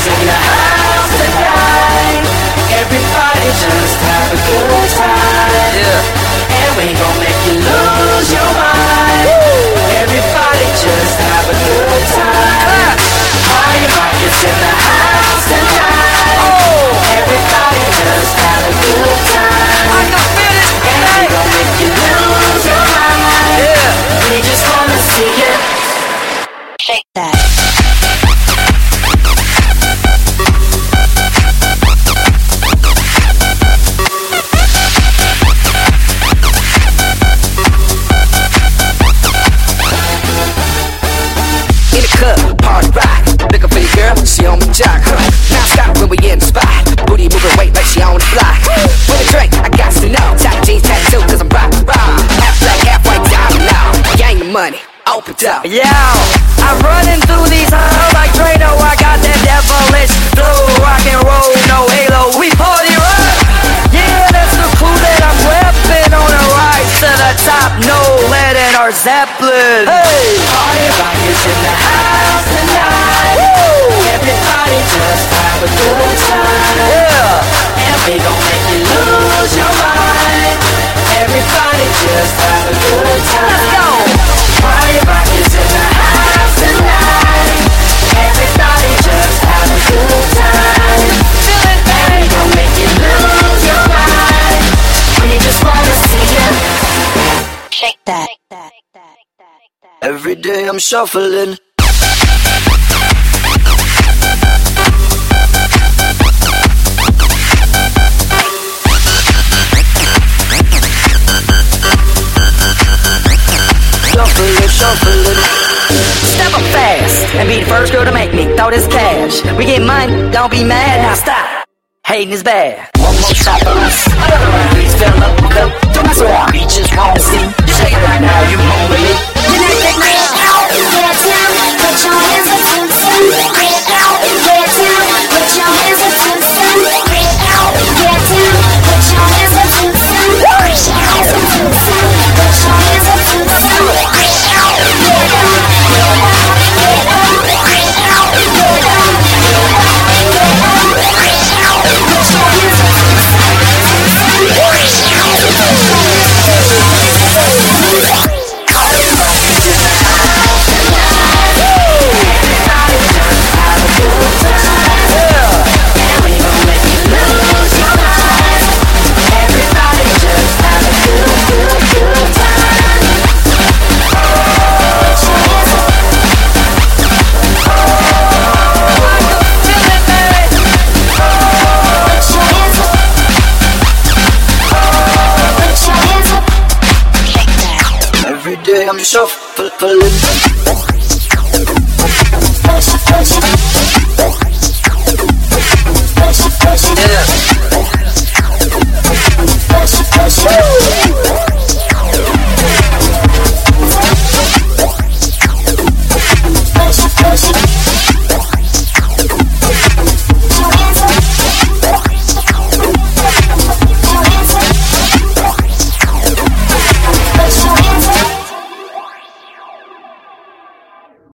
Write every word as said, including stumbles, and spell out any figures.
is in the house tonight. Everybody just have a good time. Yeah. And we gon' make you lose your mind. Woo. Everybody just have a good time. Party rock is in the house tonight. Oh. Everybody just have a good time. I can feel it. And we gon' make you lose your mind. Yeah. We just wanna see it. Shake that. Party rock, looking for your girl, she on me jock. Now stop when we in the spot. Booty moving weight like she on the block. With a drink, I got to know. Top jeans tattoo, cause I'm rock, rock. Half black, half white, diamond now. Gang the money, open up. Yo, I'm running through these halls like Drano. I got that devilish flow. Rock and roll, no halo. We party rock. Yeah, that's the clue that I'm repping. On the rise to the top, no lead in our Zeppelin. Hey, party rock is in the house tonight. Woo. Everybody just have a good time. Yeah, and we gon' make you lose your mind. Everybody just have a good time. Let's go. Party rock is in the house tonight. Everybody just have a good time. Feel it, and we gon' make you lose your mind. We just wanna see you shake that. Every day I'm shuffling. Shuffling, shuffling. Step up fast and be the first girl to make me throw this cash. We get money, don't be mad, now stop. Hating is bad. One more shot for us. Please fill up the cup. Don't mess around. We just wanna see. You shake it right now, you move with me. You make that get out, get down. Put your hands up to the sun. Get out, get down. Put your hands up to the sun. Get out, get down. Put your hands up to the sun. Put your hands up to the sun. Put your hands up to the sun. Get out, get down. Get out, get out. Get out, get out. Get out, get out. Get out. Put your hands up to the sun. Every day I'm shuffling.